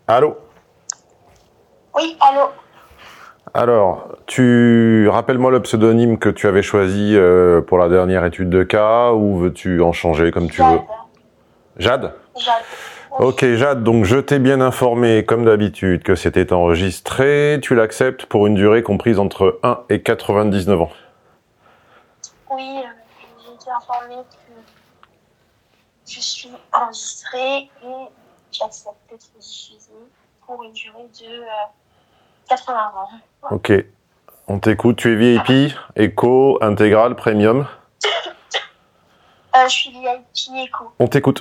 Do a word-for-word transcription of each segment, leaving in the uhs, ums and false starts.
Allô? Oui, allô? Alors, tu rappelle-moi le pseudonyme que tu avais choisi euh, pour la dernière étude de cas, ou veux-tu en changer comme tu veux? Jade. Jade. Ok, Jade, donc je t'ai bien informé, comme d'habitude, que c'était enregistré. Tu l'acceptes pour une durée comprise entre un et quatre-vingt-dix-neuf ans. Oui, euh, j'ai été informée que je suis enregistrée et j'accepte d'être diffusée pour une durée de euh, quatre-vingts ans. Ouais. Ok, on t'écoute. Tu es V I P, Eco, Intégral, Premium? euh, Je suis V I P Eco. On t'écoute.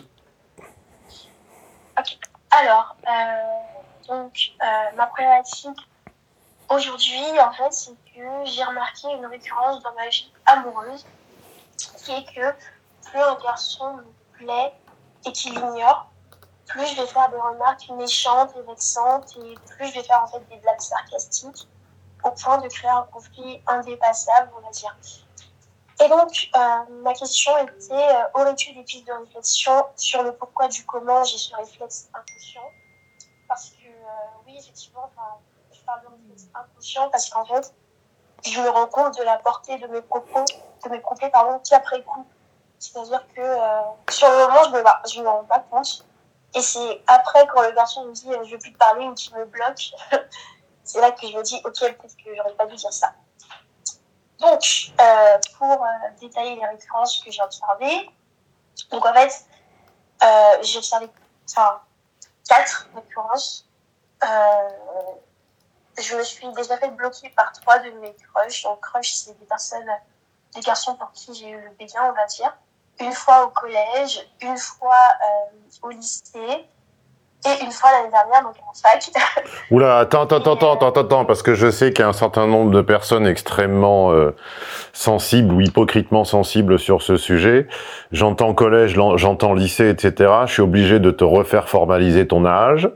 Ok, alors, euh, donc, euh, ma problématique aujourd'hui, en fait, c'est que j'ai remarqué une récurrence dans ma vie amoureuse, qui est que plus un garçon me plaît et qu'il l'ignore, plus je vais faire des remarques méchantes et vexantes, et plus je vais faire en fait des blagues sarcastiques, au point de créer un conflit indépassable, on va dire. Et donc, euh, ma question était, euh, aurais-tu des pistes de réflexion sur le pourquoi du comment j'ai ce réflexe inconscient? Parce que, euh, oui, effectivement, je parle de réflexe inconscient parce qu'en fait, je me rends compte de la portée de mes propos, de mes propos, pardon, qu'après coup. C'est-à-dire que euh, sur le moment, je me, je me rends pas compte. Et c'est après, quand le garçon me dit euh, je veux plus te parler ou qu'il me bloque, c'est là que je me dis ok, peut-être que j'aurais pas dû dire ça. Donc, euh, pour euh, détailler les récurrences que j'ai observées, donc en fait, euh, j'ai observé enfin, quatre récurrences. Euh, je me suis déjà fait bloquer par trois de mes crushs. Donc, crush, c'est des personnes, des garçons pour qui j'ai eu le béguin, on va dire. Une fois au collège, une fois euh, au lycée, et une fois l'année dernière, donc en fac. Oula, attends, attends, attends, attends, attends, attends, parce que je sais qu'il y a un certain nombre de personnes extrêmement euh, sensibles ou hypocritement sensibles sur ce sujet. J'entends collège, j'entends lycée, et cetera. Je suis obligé de te refaire formaliser ton âge.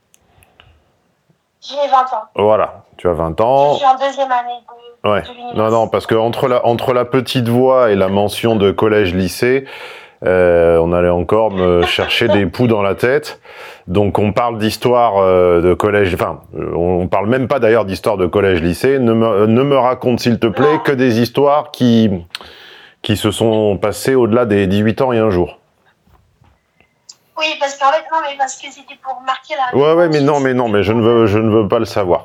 J'ai vingt ans. Voilà, tu as vingt ans. Je suis en deuxième année de, ouais. de l'université. Non, non, parce que entre la, entre la petite voix et la mention de collège-lycée, Euh, on allait encore me chercher des poux dans la tête. Donc on parle d'histoire euh, de collège, enfin on parle même pas d'ailleurs d'histoire de collège-lycée. Ne me, ne me raconte s'il te plaît non. que des histoires qui, qui se sont passées au-delà des dix-huit ans et un jour. Oui, parce qu'en fait, non, mais parce que c'était pour marquer la... Ouais, ouais, mais non, mais non, mais je ne veux, je ne veux pas le savoir.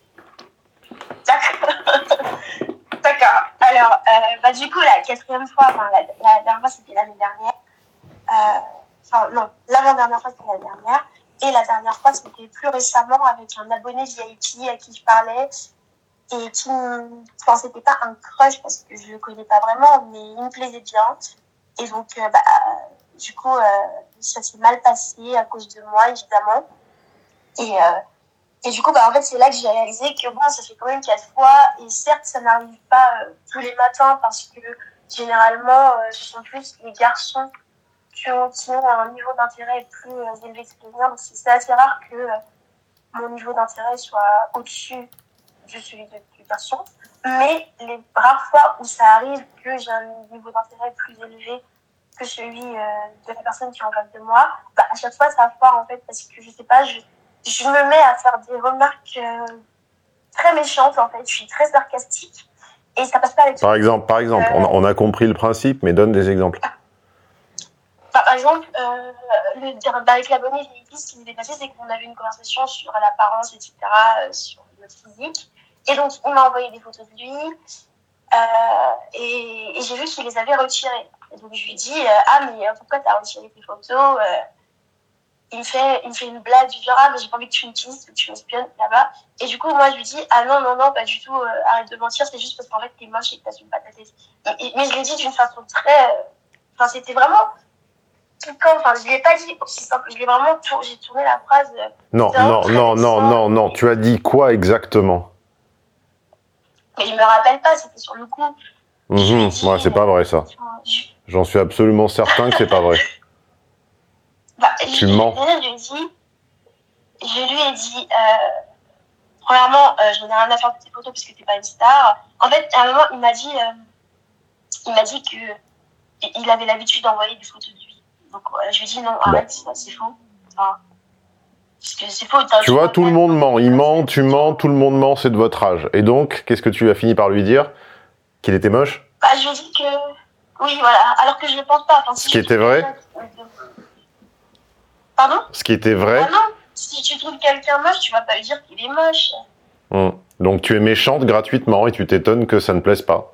D'accord. D'accord. Alors, euh, bah, du coup, la quatrième fois, enfin, la, la dernière fois, c'était l'année dernière. Euh, enfin, non, l'avant-dernière fois, c'était l'année dernière. Et la dernière fois, c'était plus récemment avec un abonné V I P à qui je parlais. Et qui, enfin, c'était pas un crush parce que je le connais pas vraiment, mais il me plaisait bien. Et donc, euh, bah, du coup, euh, ça s'est mal passé à cause de moi, évidemment. Et, euh, Et du coup, bah, en fait, c'est là que j'ai réalisé que bon, ça fait quand même quatre fois. Et certes, ça n'arrive pas euh, tous les matins parce que généralement, euh, ce sont plus les garçons qui ont, qui ont un niveau d'intérêt plus euh, élevé que le mien. Donc, c'est assez rare que euh, mon niveau d'intérêt soit au-dessus de celui de, du garçon. Mais les rares fois où ça arrive que j'ai un niveau d'intérêt plus élevé que celui euh, de la personne qui est en face de moi, bah, à chaque fois, ça foire en fait parce que je sais pas, je je me mets à faire des remarques euh, très méchantes, en fait. Je suis très sarcastique et ça passe pas avec... Par exemple, par exemple, euh, on, a, on a compris le principe, mais donne des exemples. Par exemple, euh, le, avec l'abonné V I P, ce qui s'est passé, c'est qu'on avait une conversation sur l'apparence, et cetera, euh, sur notre physique. Et donc, il m'a envoyé des photos de lui euh, et, et j'ai vu qu'il les avait retirées. Et donc, je lui dis euh, « Ah, mais pourquoi t'as retiré tes photos euh, ?» Il me fait, il me fait une blague du genre, ah, mais j'ai pas envie que tu me dises, que tu m'espionnes là-bas. Et du coup, moi, je lui dis, ah non, non, non, pas du tout, euh, arrête de mentir, c'est juste parce qu'en fait, t'es moche et que t'assumes pas ta tête. Et, mais je l'ai dit d'une façon très, enfin, euh, c'était vraiment piquant, enfin, je l'ai pas dit aussi simple, je l'ai vraiment, tour... j'ai tourné la phrase. Euh, non, non, non, non, non, non, tu as dit quoi exactement? Mais je me rappelle pas, c'était sur le coup. Mmh, dit, ouais, c'est pas vrai, ça. Je... J'en suis absolument certain que c'est pas vrai. Bah, tu je, mens. Je lui ai dit, je lui ai dit, euh, premièrement, euh, j'en ai rien à faire de tes photos parce que t'es pas une star. En fait, à un moment, il m'a dit, euh, il m'a dit que il avait l'habitude d'envoyer des photos de lui. Donc, euh, je lui ai dit non, arrête, bon. C'est faux. Enfin, Parce que c'est faux. T'as Tu vois, tout le monde ment. Il ment, tu mens, tout le monde ment, c'est de votre âge. Et donc, qu'est-ce que tu as fini par lui dire? Qu'il était moche? Bah, je lui ai dit que... Oui, voilà. Alors que je le pense pas. Enfin, si Ce qui était vrai? Pardon? Ce qui était vrai? Ah non. Si tu trouves quelqu'un moche, tu vas pas lui dire qu'il est moche. Hum. Donc, tu es méchante gratuitement et tu t'étonnes que ça ne plaise pas.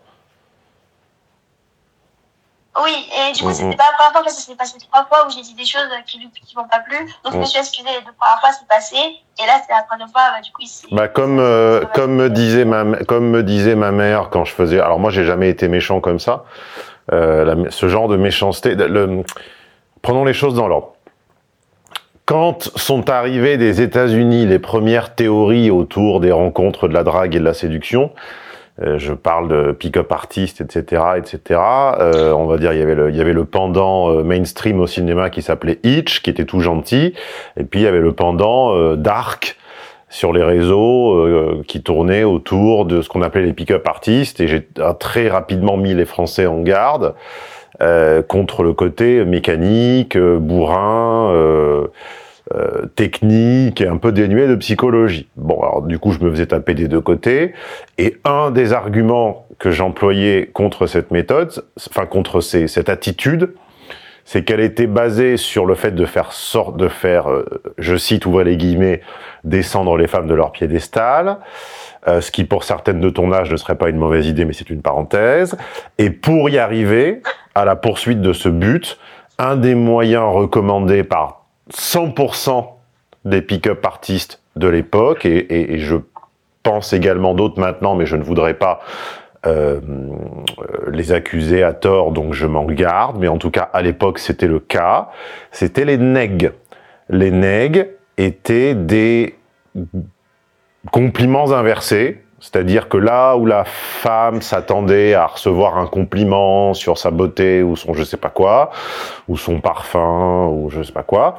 Oui, et du coup, Mmh, c'était mmh. pas la première fois, parce que ça s'est passé trois fois où j'ai dit des choses qui lui qui m'ont pas plu. Donc, je me suis excusée les deux premières fois, c'est passé. Et là, c'est la troisième fois, bah, du coup, ici. Bah comme euh, comme me disait ma comme me disait ma mère quand je faisais. Alors moi, j'ai jamais été méchant comme ça. Euh, la, ce genre de méchanceté. Le, prenons les choses dans l'ordre. Quand sont arrivées des États-Unis les premières théories autour des rencontres de la drague et de la séduction, euh, je parle de pick-up artistes, et cetera, et cetera. Euh, on va dire il y avait le il y avait le pendant euh, mainstream au cinéma qui s'appelait Hitch, qui était tout gentil, et puis il y avait le pendant euh, dark sur les réseaux euh, qui tournait autour de ce qu'on appelait les pick-up artistes, et j'ai très rapidement mis les Français en garde euh, contre le côté mécanique, euh, bourrin, euh, euh, technique et un peu dénué de psychologie. Bon, alors du coup, je me faisais taper des deux côtés, et un des arguments que j'employais contre cette méthode, enfin contre ces, cette attitude, c'est qu'elle était basée sur le fait de faire sorte de faire, euh, je cite, ouvrez les guillemets, descendre les femmes de leur piédestal, euh, ce qui pour certaines de ton âge ne serait pas une mauvaise idée, mais c'est une parenthèse. Et pour y arriver à la poursuite de ce but, un des moyens recommandés par cent pour cent des pick-up artistes de l'époque, et, et, et je pense également d'autres maintenant, mais je ne voudrais pas Euh, les accuser à tort, donc je m'en garde, mais en tout cas à l'époque c'était le cas, c'était les nègres. Les nègres étaient des compliments inversés, c'est-à-dire que là où la femme s'attendait à recevoir un compliment sur sa beauté ou son je sais pas quoi, ou son parfum ou je sais pas quoi,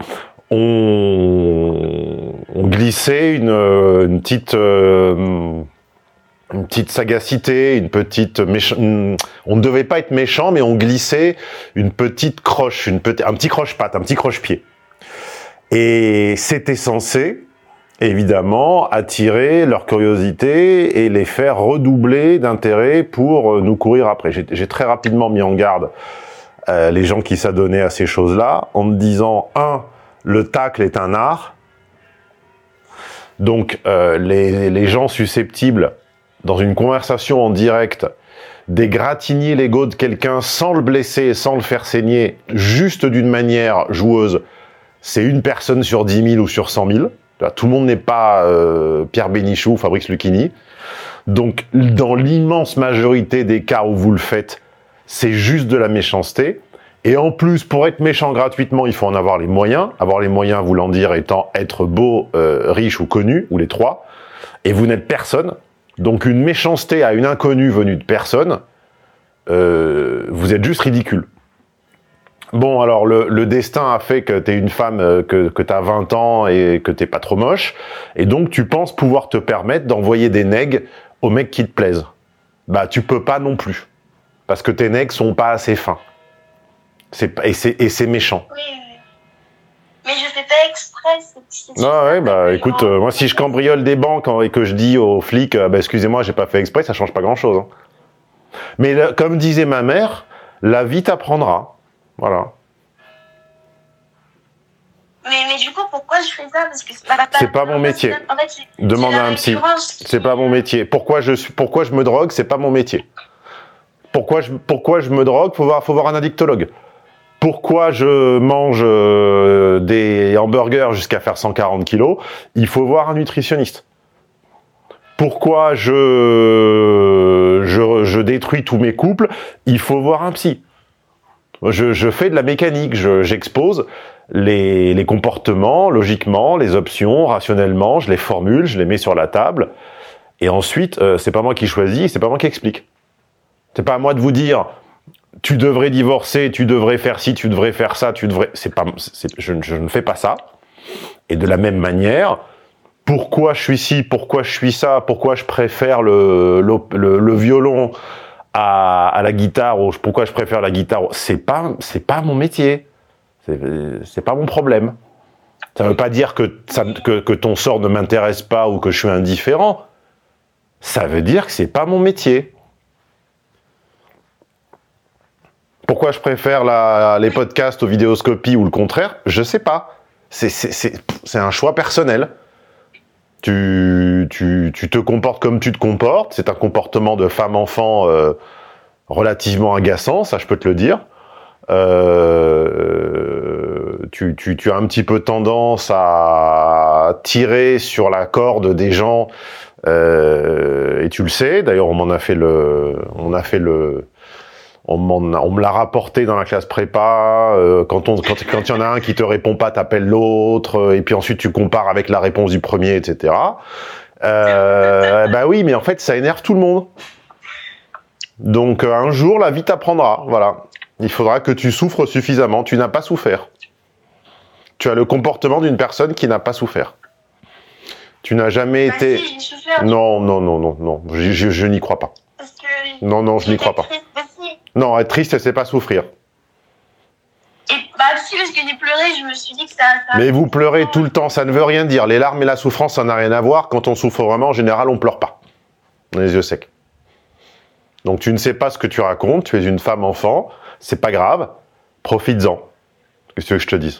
on, on glissait une, une petite... Euh, une petite sagacité, une petite méch... on ne devait pas être méchant, mais on glissait une petite croche, une petite... un petit croche-patte, un petit croche-pied. Et c'était censé, évidemment, attirer leur curiosité et les faire redoubler d'intérêt pour nous courir après. J'ai, j'ai très rapidement mis en garde euh, les gens qui s'adonnaient à ces choses-là, en me disant, un, le tacle est un art, donc euh, les, les gens susceptibles dans une conversation en direct, d'égratigner l'ego de quelqu'un sans le blesser, sans le faire saigner, juste d'une manière joueuse, c'est une personne sur dix mille ou sur cent mille. Tout le monde n'est pas euh, Pierre Bénichou ou Fabrice Lucchini. Donc, dans l'immense majorité des cas où vous le faites, c'est juste de la méchanceté. Et en plus, pour être méchant gratuitement, il faut en avoir les moyens. Avoir les moyens voulant dire étant être beau, euh, riche ou connu, ou les trois. Et vous n'êtes personne. Donc une méchanceté à une inconnue venue de personne, euh, vous êtes juste ridicule. Bon, alors le, le destin a fait que t'es une femme, euh, que, que t'as vingt ans et que t'es pas trop moche, et donc tu penses pouvoir te permettre d'envoyer des nègres aux mecs qui te plaisent. Bah tu peux pas non plus, parce que tes nègres sont pas assez fins. C'est, et, c'est, et c'est méchant. Oui, oui. Mais je fais pas exprès. C'est, c'est ah ouais, bah écoute, euh, moi si je cambriole des banques et que je dis aux flics, euh, bah excusez-moi, j'ai pas fait exprès, ça change pas grand-chose. Hein. Mais là, comme disait ma mère, la vie t'apprendra. Voilà. Mais, mais du coup, pourquoi je fais ça? Parce que c'est pas, pas, c'est pas mon métier. En fait, c'est, demande c'est à un psy. Qui... C'est pas mon métier. Pourquoi je suis, pourquoi je me drogue? C'est pas mon métier. Pourquoi je, pourquoi je me drogue? Faut voir, faut voir un addictologue. Pourquoi je mange euh, des hamburgers jusqu'à faire cent quarante kilos? Il faut voir un nutritionniste. Pourquoi je, je, je détruis tous mes couples? Il faut voir un psy. Je, je fais de la mécanique, je, j'expose les, les comportements, logiquement, les options, rationnellement, je les formule, je les mets sur la table, et ensuite, euh, c'est pas moi qui choisis, c'est pas moi qui explique. C'est pas à moi de vous dire... tu devrais divorcer, tu devrais faire ci, tu devrais faire ça, tu devrais... C'est pas, c'est, je, je ne fais pas ça. Et de la même manière, pourquoi je suis ci, pourquoi je suis ça, pourquoi je préfère le, le, le, le violon à, à la guitare, ou pourquoi je préfère la guitare, c'est pas, c'est pas mon métier. C'est, c'est pas mon problème. Ça ne veut pas dire que, ça, que, que ton sort ne m'intéresse pas ou que je suis indifférent. Ça veut dire que c'est pas mon métier. Pourquoi je préfère la, les podcasts aux vidéoscopies ou le contraire? Je sais pas. C'est, c'est, c'est, c'est un choix personnel. Tu, tu, tu te comportes comme tu te comportes. C'est un comportement de femme-enfant euh, relativement agaçant, ça je peux te le dire. Euh, tu, tu, tu as un petit peu tendance à tirer sur la corde des gens euh, et tu le sais. D'ailleurs, on m'en a fait le, on a fait le, on, m'en, on me l'a rapporté dans la classe prépa. Euh, quand on, quand, quand il y en a un qui te répond pas, t'appelles l'autre, et puis ensuite tu compares avec la réponse du premier, et cetera. Euh, bah oui, mais en fait, ça énerve tout le monde. Donc un jour, la vie t'apprendra. Voilà. Il faudra que tu souffres suffisamment. Tu n'as pas souffert. Tu as le comportement d'une personne qui n'a pas souffert. Tu n'as jamais Bah été... si, j'ai souffert. Non, non, non, non, non. Je, je, je n'y crois pas. Parce que Non, non, je n'y j'étais crois pas. triste. Bah si. Non, être triste, c'est pas souffrir. Et bah si, parce que j'ai pleuré, je me suis dit que ça... ça... Mais vous pleurez tout le temps, ça ne veut rien dire. Les larmes et la souffrance, ça n'a rien à voir. Quand on souffre vraiment, en général, on pleure pas. On a les yeux secs. Donc tu ne sais pas ce que tu racontes, tu es une femme enfant, c'est pas grave, profites-en. Qu'est-ce que tu veux que je te dise?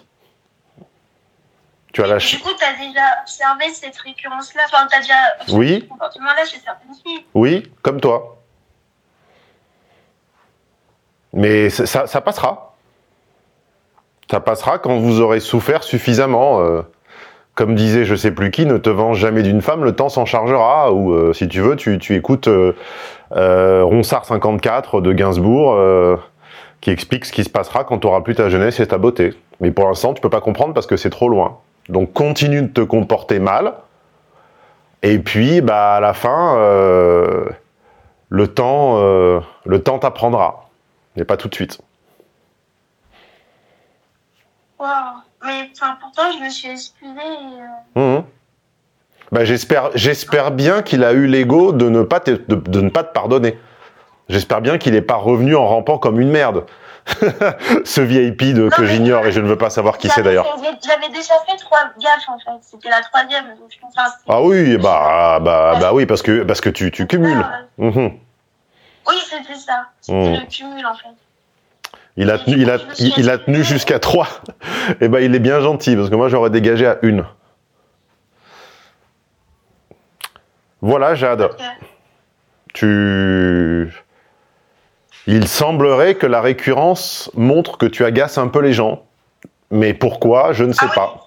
Tu as la ch- Du coup, t'as déjà observé cette récurrence-là? Enfin, t'as déjà observé Oui. ce comportement-là chez certaines filles? Oui, comme toi. Mais ça, ça, ça passera. Ça passera quand vous aurez souffert suffisamment. Euh, comme disait je sais plus qui, ne te venge jamais d'une femme, le temps s'en chargera. Ou euh, si tu veux, tu, tu écoutes euh, euh, Ronsard cinquante-quatre de Gainsbourg, euh, qui explique ce qui se passera quand tu auras plus ta jeunesse et ta beauté. Mais pour l'instant, tu peux pas comprendre parce que c'est trop loin. Donc continue de te comporter mal. Et puis, bah, à la fin, euh, le temps, euh, le temps t'apprendra. Mais pas tout de suite. Waouh. Mais enfin, pourtant, je me suis excusée et... Euh... Mmh. Bah, j'espère, j'espère bien qu'il a eu l'ego de ne pas te, de, de ne pas te pardonner. J'espère bien qu'il n'est pas revenu en rampant comme une merde. Ce V I P de, Non, que mais- j'ignore et je ne veux pas savoir qui c'est J'avais d'ailleurs. fait- J'avais déjà fait trois gaffes, en fait. C'était la troisième. Donc je pense... enfin, c'était- Ah oui, bah, bah, bah oui, parce que, parce que tu, tu cumules. Euh, Mmh. Oui, c'était ça. C'était Mmh. le cumul, en fait. Il a tenu, il a, il, il a tenu jusqu'à trois. Et ben, il est bien gentil, parce que moi, j'aurais dégagé à une. Voilà, Jade. Ok. Tu... Il semblerait que la récurrence montre que tu agaces un peu les gens. Mais pourquoi, je ne sais Ah oui. pas.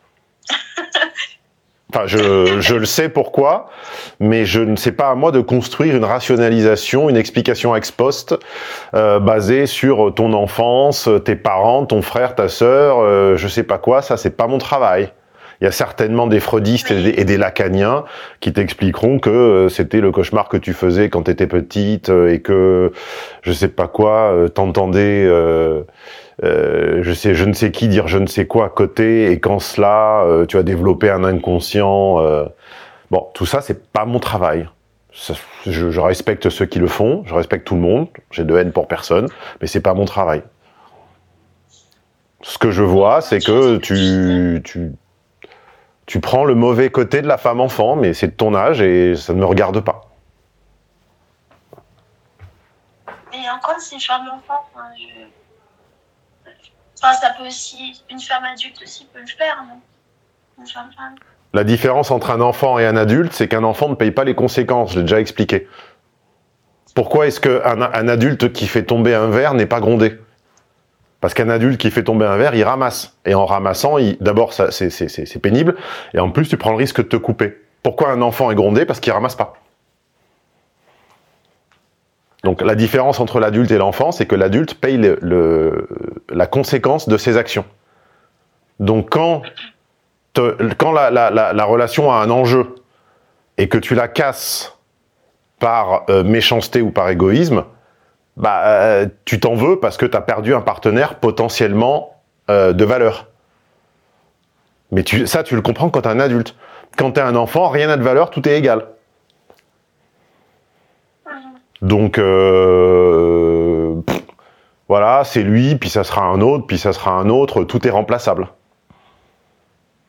Enfin, je, je le sais pourquoi, mais je ne sais pas à moi de construire une rationalisation, une explication ex post euh, basée sur ton enfance, tes parents, ton frère, ta sœur, euh, je sais pas quoi. Ça, c'est pas mon travail. Il y a certainement des freudistes et des, et des lacaniens qui t'expliqueront que euh, c'était le cauchemar que tu faisais quand tu étais petite euh, et que je sais pas quoi, euh, t'entendais euh, euh, je sais je ne sais qui dire je ne sais quoi à côté et qu'en cela euh, tu as développé un inconscient. Euh... Bon, tout ça c'est pas mon travail. Ça, je, je respecte ceux qui le font, je respecte tout le monde, j'ai de haine pour personne, mais c'est pas mon travail. Ce que je vois, c'est que tu tu Tu prends le mauvais côté de la femme enfant, mais c'est de ton âge et ça ne me regarde pas. Et encore, c'est femme enfant. Enfin, je... enfin, ça peut aussi... Une femme adulte aussi peut le faire, non? Une femme femme. La différence entre un enfant et un adulte, c'est qu'un enfant ne paye pas les conséquences, je l'ai déjà expliqué. Pourquoi est-ce qu'un un adulte qui fait tomber un verre n'est pas grondé? Parce qu'un adulte qui fait tomber un verre, il ramasse. Et en ramassant, il... d'abord, ça, c'est, c'est, c'est, c'est pénible. Et en plus, tu prends le risque de te couper. Pourquoi un enfant est grondé? Parce qu'il ramasse pas. Donc, la différence entre l'adulte et l'enfant, c'est que l'adulte paye le, le, la conséquence de ses actions. Donc, quand, te, quand la, la, la, la relation a un enjeu et que tu la casses par euh, méchanceté ou par égoïsme, bah, euh, tu t'en veux parce que tu as perdu un partenaire potentiellement euh, de valeur. Mais tu, ça, tu le comprends quand tu es un adulte. Quand tu es un enfant, rien n'a de valeur, tout est égal. Donc, euh, pff, voilà, c'est lui, puis ça sera un autre, puis ça sera un autre, tout est remplaçable.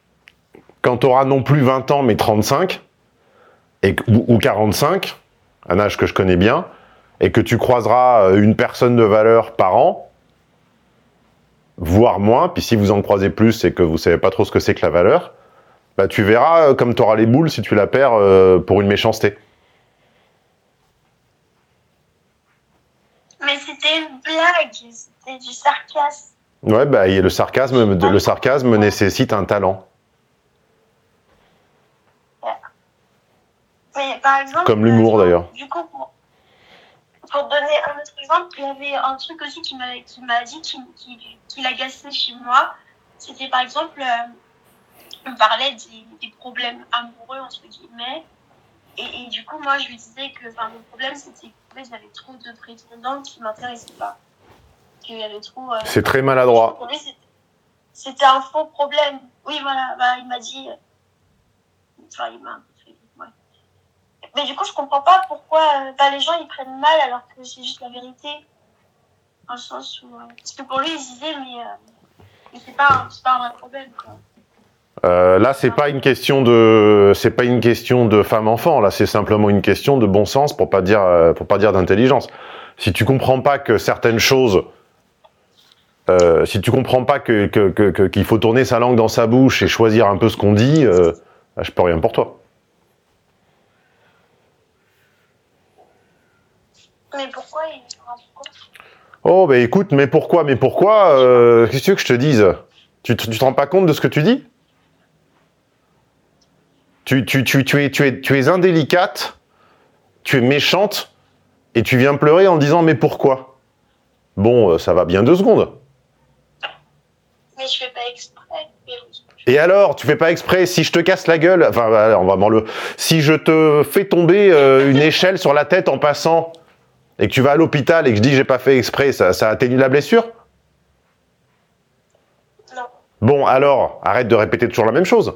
quand tu auras non plus vingt ans, mais trente-cinq, et, ou, ou quarante-cinq, un âge que je connais bien, et que tu croiseras une personne de valeur par an, voire moins, puis si vous en croisez plus et que vous savez pas trop ce que c'est que la valeur, bah tu verras comme tu auras les boules si tu la perds euh, pour une méchanceté. Mais c'était une blague, c'était du sarcasme. Ouais, bah et le sarcasme, le sarcasme nécessite un talent. Mais par exemple, comme l'humour euh, d'ailleurs. Du coup, pour, pour donner un autre exemple, il y avait un truc aussi qui m'a qui m'a dit qui, qui, qui l'agaçait chez moi. C'était par exemple, euh, on parlait des, des problèmes amoureux entre guillemets. Et, et du coup, moi, je lui disais que enfin, mon problème, c'était qu'il y avait trop de prétendants qui m'intéressaient pas. Qu'il y avait trop. Euh, c'est très maladroit. Pour lui, c'était un faux problème. Oui, voilà. Bah, il m'a dit. Enfin, il m'a. Ouais. Mais du coup, je comprends pas pourquoi euh, bah, les gens ils prennent mal alors que c'est juste la vérité. Dans le sens où. Euh, parce que pour lui, il disait, mais, euh, mais c'est pas, c'est pas un vrai problème, quoi. Euh, là, c'est pas une question de, c'est pas une question de femme-enfant. Là, c'est simplement une question de bon sens, pour pas dire, euh, pour pas dire d'intelligence. Si tu comprends pas que certaines choses, euh, si tu comprends pas que, que, que, que qu'il faut tourner sa langue dans sa bouche et choisir un peu ce qu'on dit, euh, bah, je peux rien pour toi. Mais pourquoi il pourquoi Oh, bah écoute, mais pourquoi, mais pourquoi euh, qu'est-ce que tu veux que je te dise? Tu, tu te rends pas compte de ce que tu dis? Tu, tu, tu, tu, es, tu, es, tu es indélicate, tu es méchante, et tu viens pleurer en disant « mais pourquoi ?» Bon, ça va bien deux secondes. Mais je fais pas exprès. Mais... Et alors, tu fais pas exprès, si je te casse la gueule, enfin, on va le... si je te fais tomber euh, une échelle sur la tête en passant, et que tu vas à l'hôpital et que je dis « j'ai pas fait exprès », ça, ça atténue la blessure? Non. Bon, alors, arrête de répéter toujours la même chose.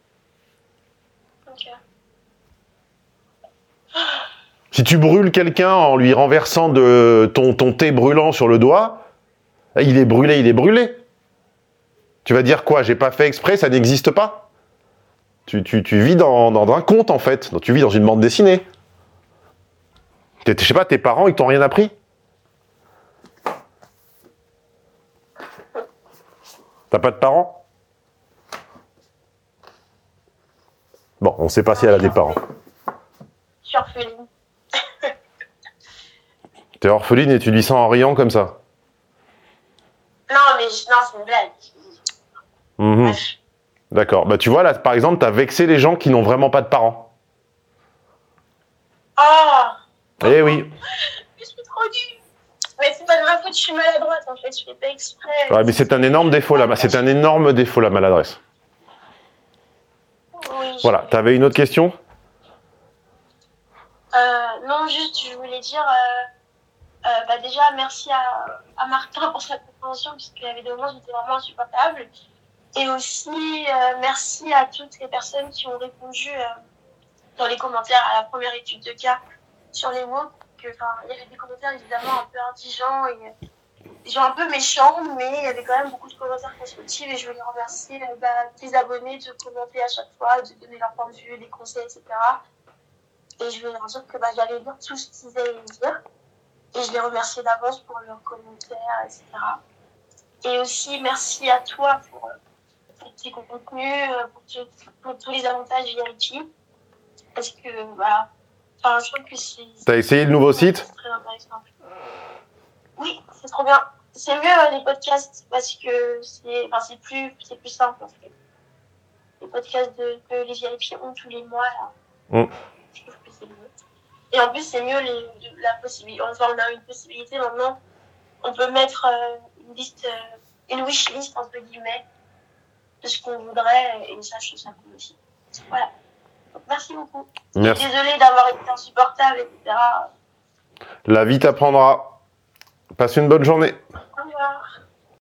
Si tu brûles quelqu'un en lui renversant de ton, ton thé brûlant sur le doigt, il est brûlé, il est brûlé. Tu vas dire quoi? J'ai pas fait exprès, ça n'existe pas. Tu, tu, tu vis dans, dans un conte, en fait. Tu vis dans une bande dessinée. Je sais pas, tes parents, ils t'ont rien appris? T'as pas de parents? Bon, on sait pas si elle a des parents. Je suis orpheline. T'es orpheline et tu dis ça en riant comme ça? Non, mais je... non, c'est une blague. Mmh. D'accord. Bah tu vois, là, par exemple, t'as vexé les gens qui n'ont vraiment pas de parents. Ah. Eh oui. Je suis trop nulle. Mais c'est pas de ma faute, je suis maladroite, en fait, je fais pas exprès. Ouais, mais c'est un énorme défaut, là. C'est un énorme défaut, la maladresse. Oui. Voilà. T'avais une autre question? Euh, non, juste, je voulais dire... Euh... Euh, bah déjà, merci à, à Martin pour sa compréhension, puisqu'il y avait des moments où j'étais vraiment insupportable. Et aussi, euh, merci à toutes les personnes qui ont répondu euh, dans les commentaires à la première étude de cas sur les mots. Que, il y avait des commentaires évidemment un peu indigents et des gens un peu méchants, mais il y avait quand même beaucoup de commentaires constructifs et je veux les remercier, euh, bah, tes abonnés de commenter à chaque fois, de donner leur point de vue, des conseils, et cetera. Et je veux leur dire que bah, j'allais lire tout ce qu'ils avaient à dire. Et je les remercie d'avance pour leurs commentaires, et cetera. Et aussi, merci à toi pour, pour tes contenus, pour, tout, pour tous les avantages V I P. Parce que, voilà, enfin, je trouve que c'est... T'as essayé le nouveau site? C'est très intéressant. Oui, c'est trop bien. C'est mieux euh, les podcasts parce que c'est, enfin, c'est plus, c'est plus simple en fait. Les podcasts de, que les V I P ont tous les mois, là. Mm. Je trouve que c'est mieux. Et en plus, c'est mieux les, la possibilité. Enfin, on a une possibilité maintenant. On peut mettre euh, une liste, euh, une wish list entre guillemets de ce qu'on voudrait, et ça, je trouve ça cool aussi. Voilà. Donc, merci beaucoup. Merci. Désolée d'avoir été insupportable, et cetera. La vie t'apprendra. Passe une bonne journée. Au revoir.